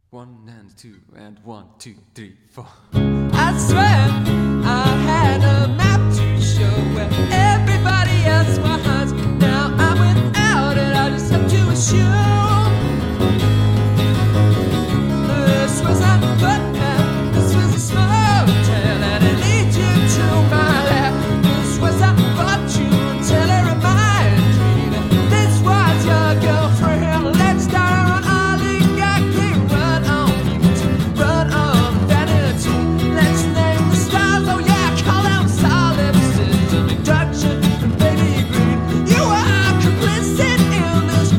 1 and 2 and 1, 2, 3, 4. I swear I had a map to show where everybody else was. Now I'm without it, I just have to assume this was a footpath, this was a small town, and it leads you to my lap. This was a fortune teller in my dream. This was your girlfriend. Let's start on all the I can't run on beauty, run on vanity. Let's name the stars, oh yeah, call them solipsism, induction, and baby green. You are complicit in this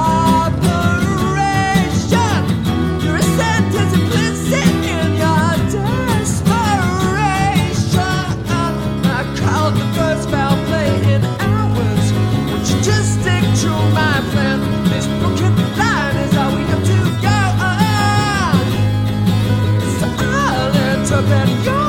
operation. Your assent is implicit in your desperation. I called the first foul play in hours. Would you just stick to my plan? This broken line is all we have to go on. So I'll interpret your